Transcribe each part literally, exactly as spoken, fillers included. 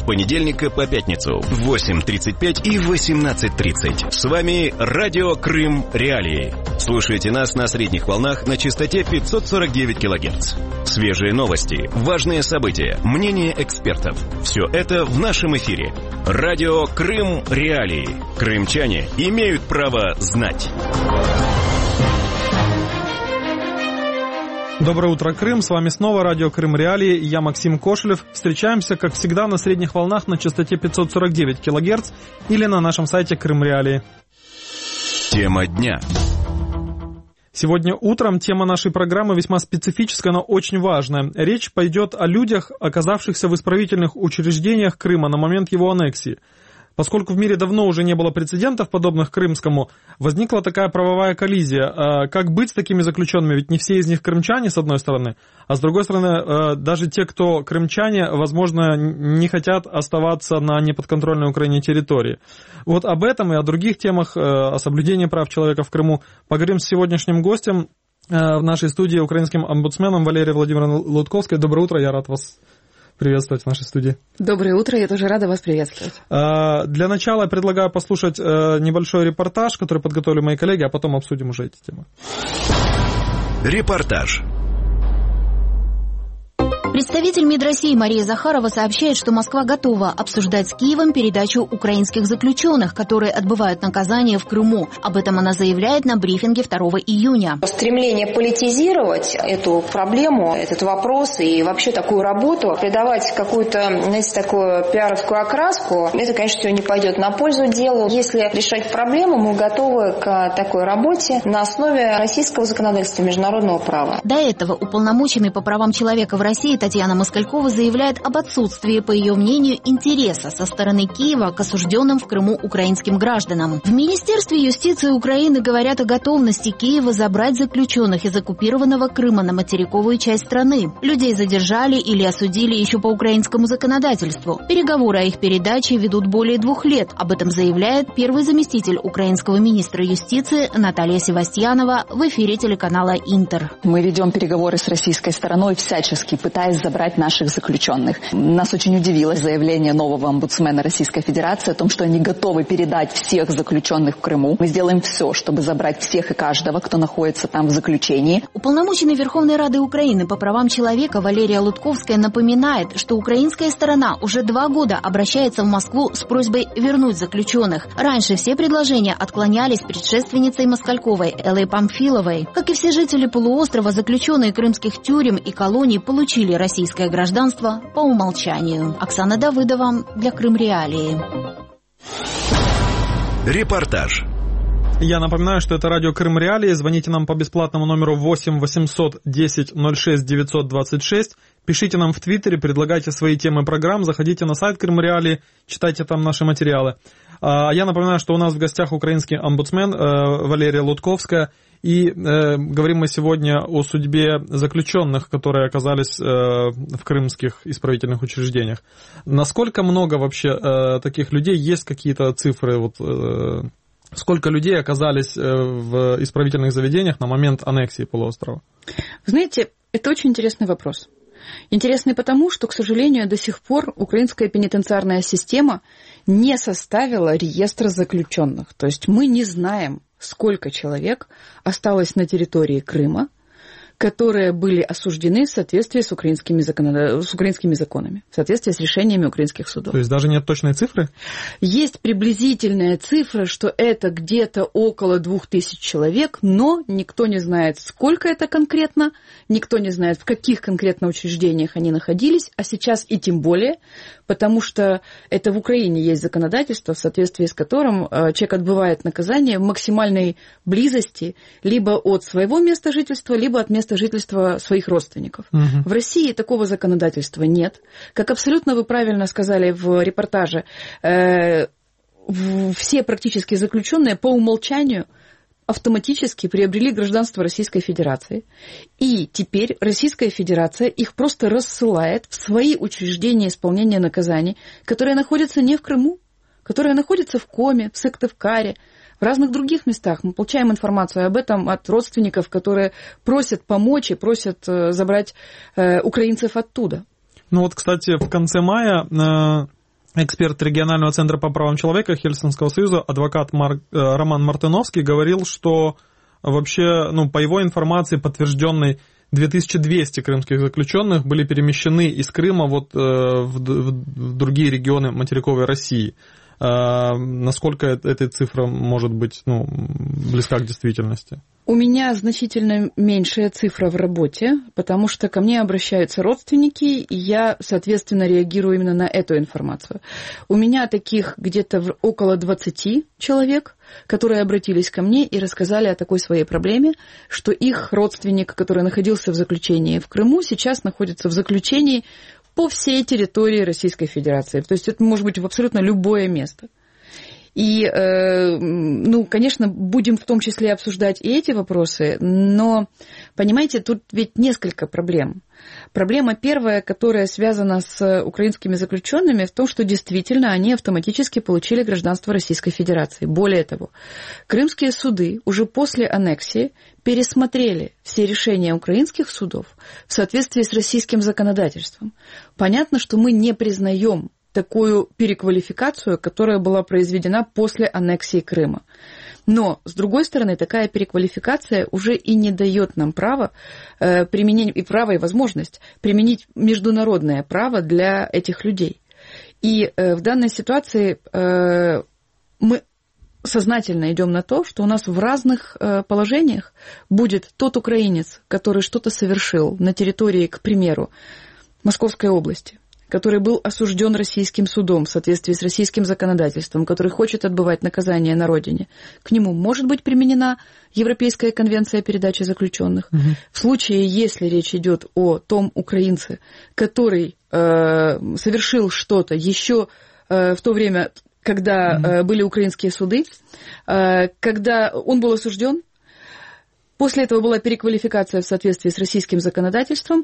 понедельника по пятницу в восемь тридцать пять и восемнадцать тридцать. С вами Радио Крым Реалии. Слушайте нас на средних волнах на частоте пятьсот сорок девять килогерц. Свежие новости, важные события, мнения экспертов. Все это в нашем эфире. Радио Крым Реалии. Крымчане имеют право знать. Доброе утро, Крым. С вами снова Радио Крым Реалии. Я Максим Кошелев. Встречаемся, как всегда, на средних волнах на частоте пятьсот сорок девять килогерц или на нашем сайте Крым Реалии. Тема дня. Сегодня утром тема нашей программы весьма специфическая, но очень важная. Речь пойдет о людях, оказавшихся в исправительных учреждениях Крыма на момент его аннексии. Поскольку в мире давно уже не было прецедентов, подобных крымскому, возникла такая правовая коллизия. Как быть с такими заключенными? Ведь не все из них крымчане, с одной стороны, а с другой стороны, даже те, кто крымчане, возможно, не хотят оставаться на неподконтрольной Украине территории. Вот об этом и о других темах, о соблюдении прав человека в Крыму поговорим с сегодняшним гостем в нашей студии, украинским омбудсменом Валерией Владимировной Лутковской. Доброе утро, я рад вас приветствовать в нашей студии. Доброе утро, я тоже рада вас приветствовать. Для начала я предлагаю послушать небольшой репортаж, который подготовили мои коллеги, а потом обсудим уже эти темы. Репортаж. Представитель МИД России Мария Захарова сообщает, что Москва готова обсуждать с Киевом передачу украинских заключенных, которые отбывают наказание в Крыму. Об этом она заявляет на брифинге второго июня. Стремление политизировать эту проблему, этот вопрос и вообще такую работу, придавать какую-то, знаете, такую пиаровскую окраску, это, конечно, все не пойдет на пользу делу. Если решать проблему, мы готовы к такой работе на основе российского законодательства, международного права. До этого уполномоченный по правам человека в России Татьяна Москалькова заявляет об отсутствии, по ее мнению, интереса со стороны Киева к осужденным в Крыму украинским гражданам. В Министерстве юстиции Украины говорят о готовности Киева забрать заключенных из оккупированного Крыма на материковую часть страны. Людей задержали или осудили еще по украинскому законодательству. Переговоры о их передаче ведут более двух лет. Об этом заявляет первый заместитель украинского министра юстиции Наталья Севастьянова в эфире телеканала «Интер». Мы ведем переговоры с российской стороной, всячески пытаясь забрать наших заключенных. Нас очень удивило заявление нового омбудсмена Российской Федерации о том, что они готовы передать всех заключенных в Крыму. Мы сделаем все, чтобы забрать всех и каждого, кто находится там в заключении. Уполномоченный Верховной Рады Украины по правам человека Валерия Лутковская напоминает, что украинская сторона уже два года обращается в Москву с просьбой вернуть заключенных. Раньше все предложения отклонялись предшественницей Москальковой Эллой Памфиловой. Как и все жители полуострова, заключенные крымских тюрем и колоний получили российское гражданство по умолчанию. Оксана Давыдова для Крым Реалии. Репортаж. Я напоминаю, что это радио Крым Реалии. Звоните нам по бесплатному номеру восемь восемьсот десять ноль шесть девятьсот двадцать шесть. Пишите нам в Твиттере, предлагайте свои темы программ, заходите на сайт Крым Реалии, читайте там наши материалы. Я напоминаю, что у нас в гостях украинский омбудсмен Валерия Лутковская. И э, говорим мы сегодня о судьбе заключенных, которые оказались э, в крымских исправительных учреждениях. Насколько много вообще э, таких людей? Есть какие-то цифры? Вот, э, сколько людей оказались э, в исправительных заведениях на момент аннексии полуострова? Вы знаете, это очень интересный вопрос. Интересный потому, что, к сожалению, до сих пор украинская пенитенциарная система не составила реестр заключенных. То есть мы не знаем, сколько человек осталось на территории Крыма, которые были осуждены в соответствии с украинскими, законод... с украинскими законами, в соответствии с решениями украинских судов. То есть даже нет точной цифры? Есть приблизительная цифра, что это где-то около двух тысяч человек, но никто не знает, сколько это конкретно, никто не знает, в каких конкретно учреждениях они находились, а сейчас и тем более, потому что это в Украине есть законодательство, в соответствии с которым человек отбывает наказание в максимальной близости либо от своего места жительства, либо от места жительства своих родственников. Угу. В России такого законодательства нет. Как абсолютно вы правильно сказали в репортаже, э, все практически заключенные по умолчанию автоматически приобрели гражданство Российской Федерации. И теперь Российская Федерация их просто рассылает в свои учреждения исполнения наказаний, которые находятся не в Крыму, которые находятся в Коме, в Сыктывкаре, в разных других местах. Мы получаем информацию об этом от родственников, которые просят помочь и просят забрать украинцев оттуда. Ну вот, кстати, в конце мая эксперт регионального центра по правам человека Хельсинского союза, адвокат Мар... Роман Мартыновский, говорил, что вообще, ну, по его информации, подтвержденной, две тысячи двести крымских заключенных были перемещены из Крыма вот, э, в, в другие регионы материковой России. Э, насколько эта цифра может быть, ну, близка к действительности? У меня значительно меньшая цифра в работе, потому что ко мне обращаются родственники, и я, соответственно, реагирую именно на эту информацию. У меня таких где-то около двадцати человек, которые обратились ко мне и рассказали о такой своей проблеме, что их родственник, который находился в заключении в Крыму, сейчас находится в заключении по всей территории Российской Федерации. То есть это может быть в абсолютно любое место. И, ну, конечно, будем в том числе обсуждать и эти вопросы, но, понимаете, тут ведь несколько проблем. Проблема первая, которая связана с украинскими заключенными, в том, что действительно они автоматически получили гражданство Российской Федерации. Более того, крымские суды уже после аннексии пересмотрели все решения украинских судов в соответствии с российским законодательством. Понятно, что мы не признаем такую переквалификацию, которая была произведена после аннексии Крыма. Но, с другой стороны, такая переквалификация уже и не дает нам права э, применить, и право, и возможность применить международное право для этих людей. И э, в данной ситуации э, мы сознательно идем на то, что у нас в разных э, положениях будет тот украинец, который что-то совершил на территории, к примеру, Московской области, который был осужден российским судом в соответствии с российским законодательством, который хочет отбывать наказание на родине, к нему может быть применена Европейская конвенция о передаче заключенных. Угу. В случае, если речь идет о том украинце, который э, совершил что-то еще э, в то время, когда угу. э, были украинские суды, э, когда он был осужден, после этого была переквалификация в соответствии с российским законодательством,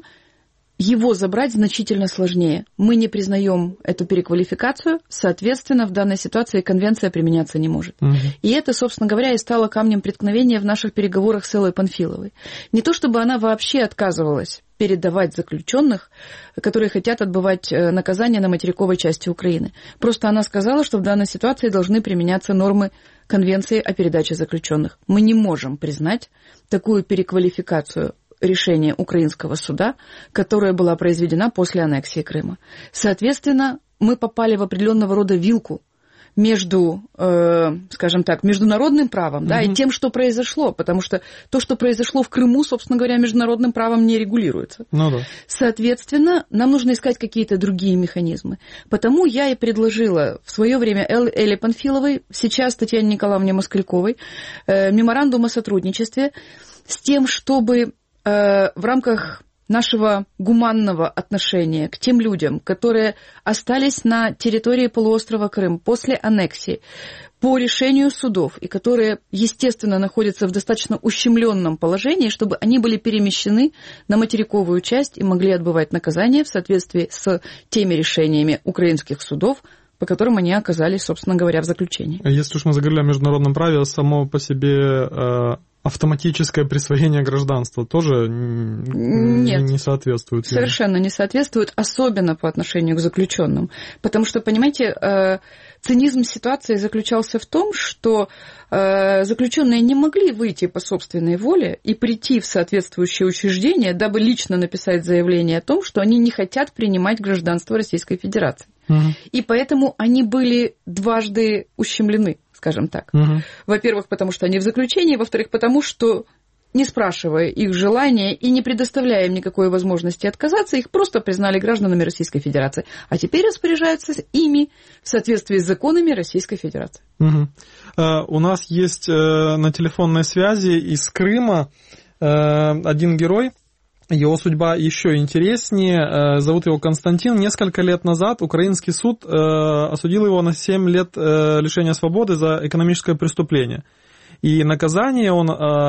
его забрать значительно сложнее. Мы не признаем эту переквалификацию, соответственно, в данной ситуации конвенция применяться не может. Угу. И это, собственно говоря, и стало камнем преткновения в наших переговорах с Эллой Панфиловой. Не то чтобы она вообще отказывалась передавать заключенных, которые хотят отбывать наказание на материковой части Украины. Просто она сказала, что в данной ситуации должны применяться нормы Конвенции о передаче заключенных. Мы не можем признать такую переквалификацию решения украинского суда, которая была произведена после аннексии Крыма. Соответственно, мы попали в определенного рода вилку между, э, скажем так, международным правом, mm-hmm. да, и тем, что произошло, потому что то, что произошло в Крыму, собственно говоря, международным правом не регулируется. Ну, да. Соответственно, нам нужно искать какие-то другие механизмы. Потому я и предложила в свое время Эл, Элле Панфиловой, сейчас Татьяне Николаевне Москальковой, э, меморандум о сотрудничестве с тем, чтобы в рамках нашего гуманного отношения к тем людям, которые остались на территории полуострова Крым после аннексии по решению судов и которые, естественно, находятся в достаточно ущемленном положении, чтобы они были перемещены на материковую часть и могли отбывать наказание в соответствии с теми решениями украинских судов, по которым они оказались, собственно говоря, в заключении. Если уж мы заговорили о международном праве, само по себе э, автоматическое присвоение гражданства тоже Нет, не соответствует. Совершенно не соответствует, особенно по отношению к заключенным. Потому что, понимаете, э, цинизм ситуации заключался в том, что э, заключенные не могли выйти по собственной воле и прийти в соответствующее учреждение, дабы лично написать заявление о том, что они не хотят принимать гражданство Российской Федерации. Угу. И поэтому они были дважды ущемлены, скажем так. Угу. Во-первых, потому что они в заключении, во-вторых, потому что, не спрашивая их желания и не предоставляя им никакой возможности отказаться, их просто признали гражданами Российской Федерации. А теперь распоряжаются ими в соответствии с законами Российской Федерации. Угу. Uh, у нас есть uh, на телефонной связи из Крыма uh, один герой. Его судьба еще интереснее. Зовут его Константин. Несколько лет назад украинский суд осудил его на семь лет лишения свободы за экономическое преступление. И наказание он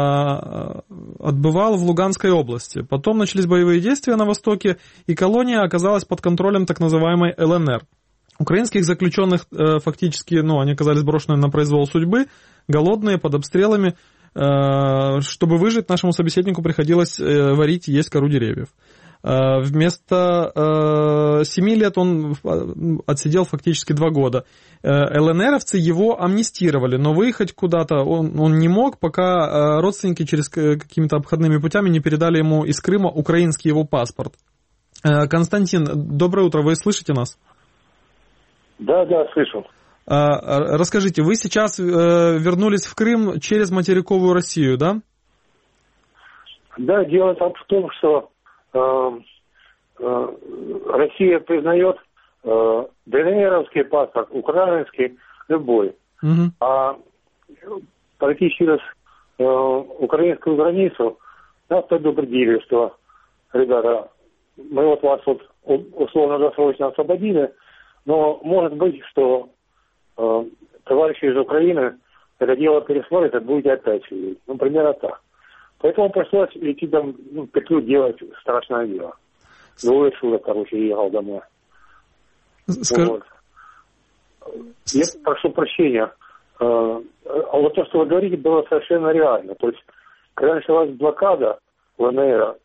отбывал в Луганской области. Потом начались боевые действия на Востоке, и колония оказалась под контролем так называемой эл эн эр. Украинских заключенных фактически, ну, они оказались брошены на произвол судьбы, голодные, под обстрелами. Чтобы выжить, нашему собеседнику приходилось варить и есть кору деревьев. Вместо семи лет он отсидел фактически два года. ЛНРовцы его амнистировали, но выехать куда-то он, он не мог, пока родственники через какими-то обходными путями не передали ему из Крыма украинский его паспорт. Константин, доброе утро, вы слышите нас? Да, да, слышу. Расскажите, вы сейчас вернулись в Крым через материковую Россию, да? Да, дело там в том, что э, э, Россия признает э, ДНРовский паспорт, украинский, любой. Угу. А пройти через э, украинскую границу нас предупредили, что, ребята, мы вот вас вот условно-досрочно освободили, но может быть, что э, товарищи из Украины это дело пересмотрят, и будете опять сидеть. Ну, примерно так. Поэтому пришлось идти там, ну, петлю делать, страшное дело. Двое суток, короче, ехал домой. Скажи... Вот. Я прошу прощения. А вот то, что вы говорите, было совершенно реально. То есть, когда началась блокада ЛНР,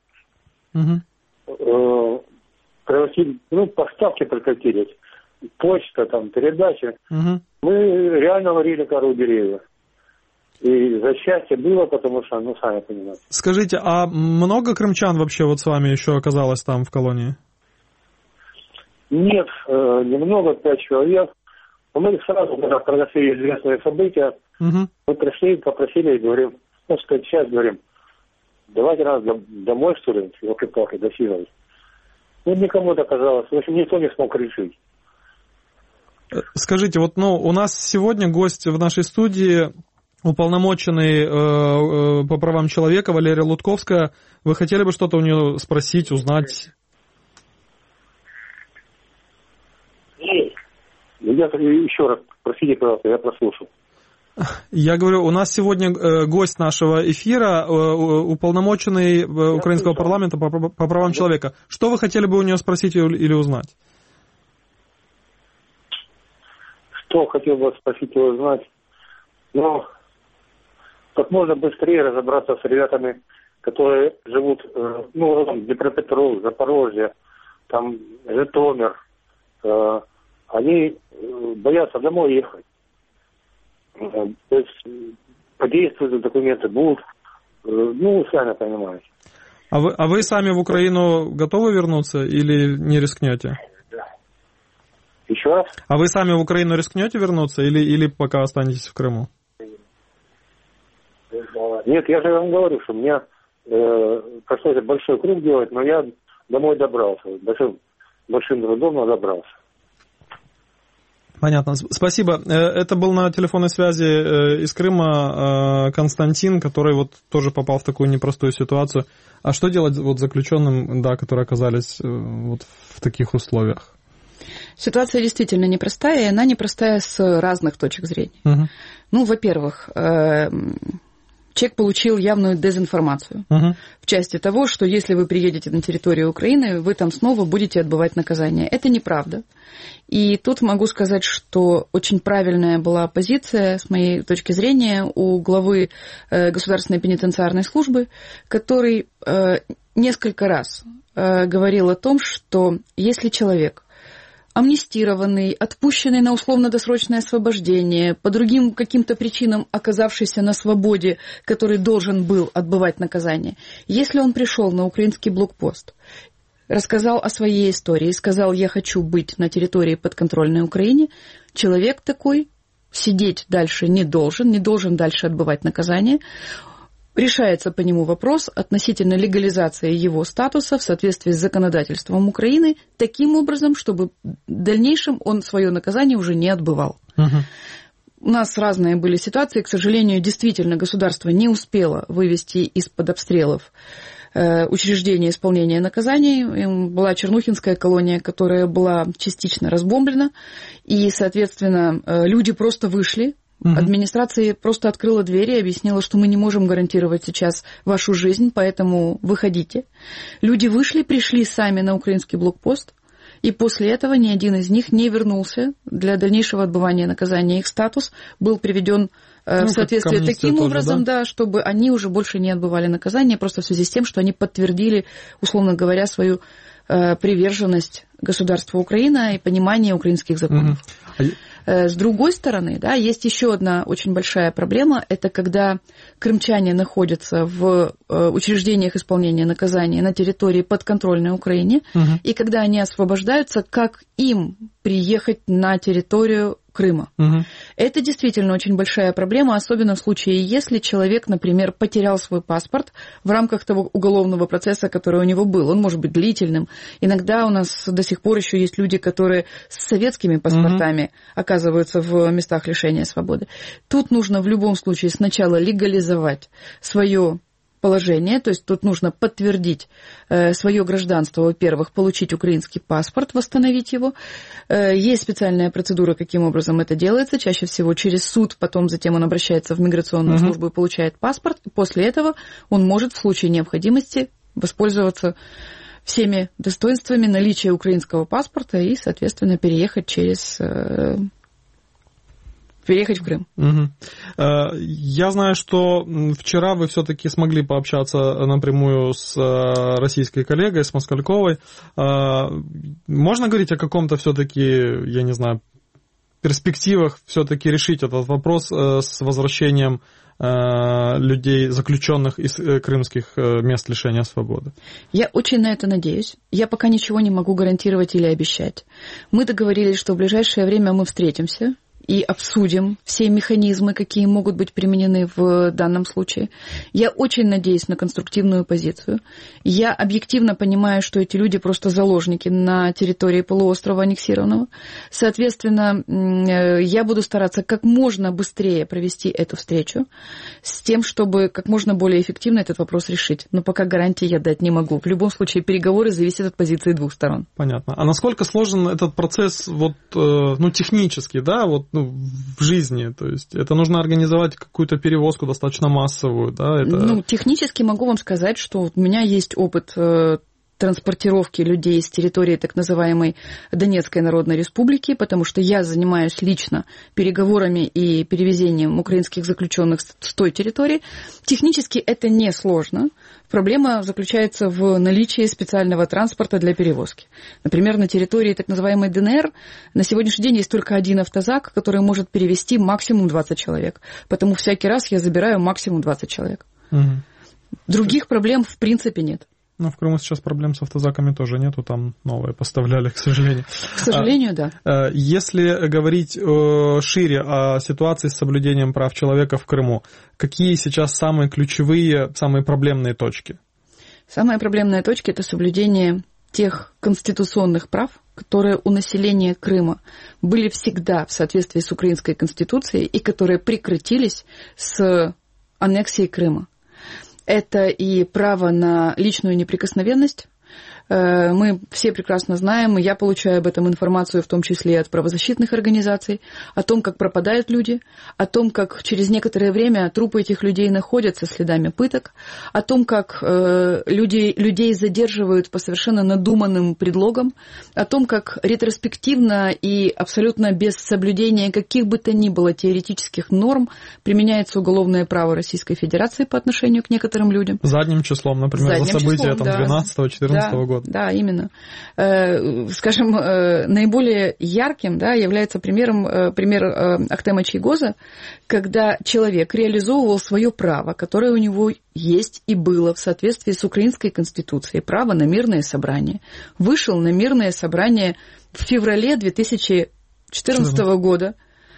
угу. превратили, ну, поставки прекратились, почта, там, передачи, угу. мы реально варили кору деревья. И за счастье было, потому что, ну, сами понимаете. Скажите, а много крымчан вообще вот с вами еще оказалось там в колонии? Нет, немного, пять человек. Но мы сразу, когда произошли известные события, угу. мы пришли, попросили и говорим, ну, сказать, сейчас говорим, давайте нас домой, что ли, елки-палки, досиживать. Ну, никому это казалось. В общем, никто не смог решить. Скажите, вот, ну, у нас сегодня гость в нашей студии... Уполномоченный э, э, по правам человека Валерия Лутковская. Вы хотели бы что-то у нее спросить, узнать? Я еще раз, простите, пожалуйста, я прослушал. Я говорю, у нас сегодня э, гость нашего эфира, э, уполномоченный э, украинского парламента по, по правам человека. Что вы хотели бы у нее спросить или узнать? Что хотел бы спросить и узнать? Ну... как можно быстрее разобраться с ребятами, которые живут, ну, там, Днепропетровск, Запорожье, там, Житомир. Они боятся домой ехать. То есть подействуют документы, будут, ну, сами понимаете. А вы, а вы сами в Украину готовы вернуться или не рискнете? Еще раз? А вы сами в Украину рискнете вернуться или, или пока останетесь в Крыму? Нет, я же вам говорю, что мне э, пришлось большой круг делать, но я домой добрался. Большим, большим трудом, но добрался. Понятно. Спасибо. Это был на телефонной связи из Крыма Константин, который вот тоже попал в такую непростую ситуацию. А что делать вот заключенным, да, которые оказались вот в таких условиях? Ситуация действительно непростая, и она непростая с разных точек зрения. Угу. Ну, во-первых, человек получил явную дезинформацию uh-huh. в части того, что если вы приедете на территорию Украины, вы там снова будете отбывать наказание. Это неправда. И тут могу сказать, что очень правильная была позиция, с моей точки зрения, у главы Государственной пенитенциарной службы, который несколько раз говорил о том, что если человек амнистированный, отпущенный на условно-досрочное освобождение, по другим каким-то причинам оказавшийся на свободе, который должен был отбывать наказание. Если он пришел на украинский блокпост, рассказал о своей истории, сказал, я хочу быть на территории подконтрольной Украине, человек такой сидеть дальше не должен, не должен дальше отбывать наказание. Решается по нему вопрос относительно легализации его статуса в соответствии с законодательством Украины таким образом, чтобы в дальнейшем он свое наказание уже не отбывал. Uh-huh. У нас разные были ситуации. К сожалению, действительно, государство не успело вывести из-под обстрелов э, учреждение исполнения наказаний. Была Чернухинская колония, которая была частично разбомблена. И, соответственно, э, люди просто вышли. Угу. Администрация просто открыла двери и объяснила, что мы не можем гарантировать сейчас вашу жизнь, поэтому выходите. Люди вышли, пришли сами на украинский блокпост, И после этого ни один из них не вернулся для дальнейшего отбывания наказания. Их статус был приведен ну, в соответствие таким тоже, образом, да? да, чтобы они уже больше не отбывали наказание, просто в связи с тем, что они подтвердили, условно говоря, свою э, приверженность государству Украина и понимание украинских законов. Угу. С другой стороны, да, есть еще одна очень большая проблема, это когда крымчане находятся в учреждениях исполнения наказания на территории подконтрольной Украине, угу. и когда они освобождаются, как им приехать на территорию Крыма. Угу. Это действительно очень большая проблема, особенно в случае, если человек, например, потерял свой паспорт в рамках того уголовного процесса, который у него был. Он может быть длительным. Иногда у нас до сих пор еще есть люди, которые с советскими паспортами угу. оказываются в местах лишения свободы. Тут нужно в любом случае сначала легализовать свое положение, то есть тут нужно подтвердить э, свое гражданство, во-первых, получить украинский паспорт, восстановить его. Э, есть специальная процедура, каким образом это делается, чаще всего через суд, потом затем он обращается в миграционную uh-huh. службу и получает паспорт, и после этого он может в случае необходимости воспользоваться всеми достоинствами наличия украинского паспорта и, соответственно, переехать через... Э, переехать в Крым. Угу. Я знаю, что вчера вы все-таки смогли пообщаться напрямую с российской коллегой, с Москальковой. Можно говорить о каком-то все-таки, я не знаю, перспективах все-таки решить этот вопрос с возвращением людей, заключенных из крымских мест лишения свободы? Я очень на это надеюсь. Я пока ничего не могу гарантировать или обещать. Мы договорились, что в ближайшее время мы встретимся и обсудим все механизмы, какие могут быть применены в данном случае. Я очень надеюсь на конструктивную позицию. Я объективно понимаю, что эти люди просто заложники на территории полуострова аннексированного. Соответственно, я буду стараться как можно быстрее провести эту встречу с тем, чтобы как можно более эффективно этот вопрос решить. Но пока гарантии я дать не могу. В любом случае, переговоры зависят от позиции двух сторон. Понятно. А насколько сложен этот процесс вот, ну, технически, да, вот, ну, в жизни, то есть это нужно организовать какую-то перевозку достаточно массовую, да? Это... Ну, технически могу вам сказать, что у меня есть опыт э, транспортировки людей с территории так называемой Донецкой Народной Республики, потому что я занимаюсь лично переговорами и перевезением украинских заключенных с той территории. Технически это не сложно. Проблема заключается в наличии специального транспорта для перевозки. Например, на территории так называемой ДНР на сегодняшний день есть только один автозак, который может перевезти максимум двадцать человек. Потому всякий раз я забираю максимум двадцать человек. Угу. Других проблем в принципе нет. Ну, в Крыму сейчас проблем с автозаками тоже нету, там новые поставляли, к сожалению. К сожалению, а, да. Если говорить шире о ситуации с соблюдением прав человека в Крыму, какие сейчас самые ключевые, самые проблемные точки? Самая проблемная точка – это соблюдение тех конституционных прав, которые у населения Крыма были всегда в соответствии с украинской конституцией и которые прекратились с аннексией Крыма. Это и право на личную неприкосновенность. Мы все прекрасно знаем, и я получаю об этом информацию, в том числе и от правозащитных организаций, о том, как пропадают люди, о том, как через некоторое время трупы этих людей находят со следами пыток, о том, как э, люди, людей задерживают по совершенно надуманным предлогам, о том, как ретроспективно и абсолютно без соблюдения каких бы то ни было теоретических норм применяется уголовное право Российской Федерации по отношению к некоторым людям. Задним числом, например, Задним за события числом, двенадцатого-четырнадцатого да. года. Да, именно. Скажем, наиболее ярким, да, является примером, пример Ахтема Чайгоза, когда человек реализовывал свое право, которое у него есть и было в соответствии с украинской конституцией, право на мирное собрание. Вышел на мирное собрание в феврале две тысячи четырнадцатого года.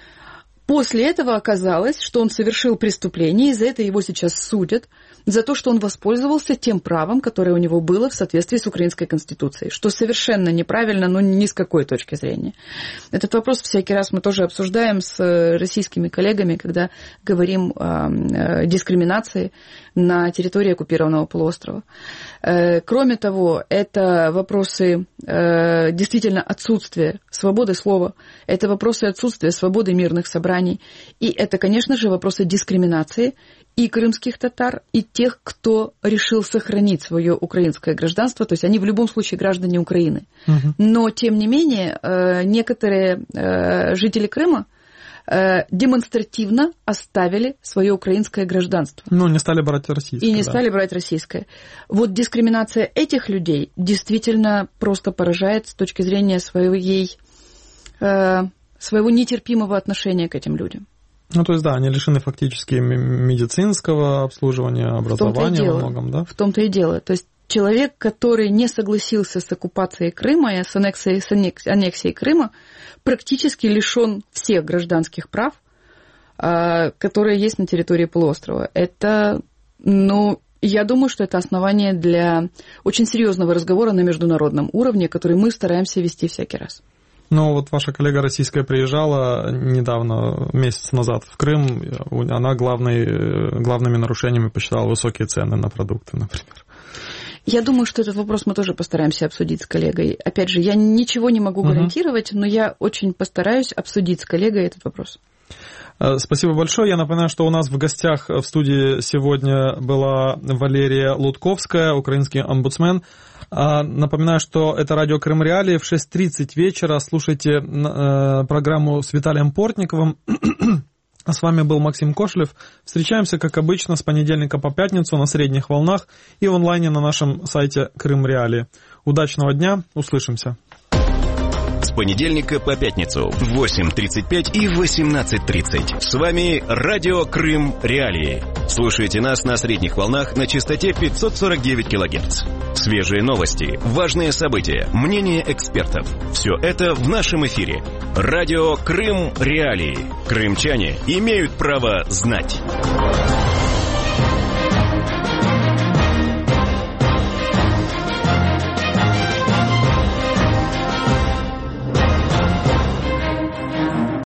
После этого оказалось, что он совершил преступление, и за это его сейчас судят, за то, что он воспользовался тем правом, которое у него было в соответствии с украинской конституцией, что совершенно неправильно, но ни с какой точки зрения. Этот вопрос всякий раз мы тоже обсуждаем с российскими коллегами, когда говорим о дискриминации на территории оккупированного полуострова. Кроме того, это вопросы действительно отсутствия свободы слова, это вопросы отсутствия свободы мирных собраний, собраний. И это, конечно же, вопросы дискриминации и крымских татар, и тех, кто решил сохранить свое украинское гражданство, то есть они в любом случае граждане Украины. Угу. Но, тем не менее, некоторые жители Крыма демонстративно оставили свое украинское гражданство. Ну, не стали брать российское. И не да. стали брать российское. Вот дискриминация этих людей действительно просто поражает с точки зрения своей, своего нетерпимого отношения к этим людям. Ну, то есть, да, они лишены фактически медицинского обслуживания, образования во многом, да? В том-то и дело. То есть человек, который не согласился с оккупацией Крыма и с аннексией, с аннексией Крыма, практически лишен всех гражданских прав, которые есть на территории полуострова. Это, ну, я думаю, что это основание для очень серьезного разговора на международном уровне, который мы стараемся вести всякий раз. Ну, вот ваша коллега российская приезжала недавно, месяц назад, в Крым. Она главной, главными нарушениями посчитала высокие цены на продукты, например. Я думаю, что этот вопрос мы тоже постараемся обсудить с коллегой. Опять же, я ничего не могу гарантировать, угу. но я очень постараюсь обсудить с коллегой этот вопрос. Спасибо большое. Я напоминаю, что у нас в гостях в студии сегодня была Валерия Лутковская, украинский омбудсмен. Напоминаю, что это радио Крым Реалии. В шесть тридцать вечера слушайте программу с Виталием Портниковым. А с вами был Максим Кошелев. Встречаемся, как обычно, с понедельника по пятницу на средних волнах и в онлайне на нашем сайте Крым Реалии. Удачного дня. Услышимся. С понедельника по пятницу в восемь тридцать пять и восемнадцать тридцать. С вами радио Крым Реалии. Слушайте нас на средних волнах на частоте пятьсот сорок девять килогерц. Свежие новости, важные события, мнения экспертов. Все это в нашем эфире. Радио Крым Реалии. Крымчане имеют право знать.